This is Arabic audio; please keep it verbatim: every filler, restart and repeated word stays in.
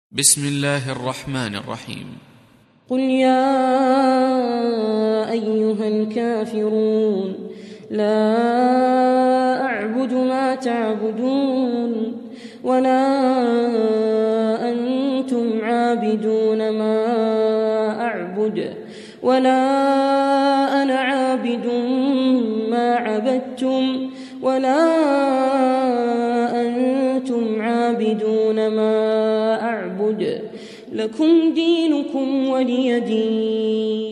بسم الله الرحمن الرحيم. قل يا أيها الكافرون لا أعبد ما تعبدون ولا أنتم عابدون ما أعبد ولا أنا عابد ما عبدتم ولا أنتم عابدون ما أعبد لكم دينكم ولي دين.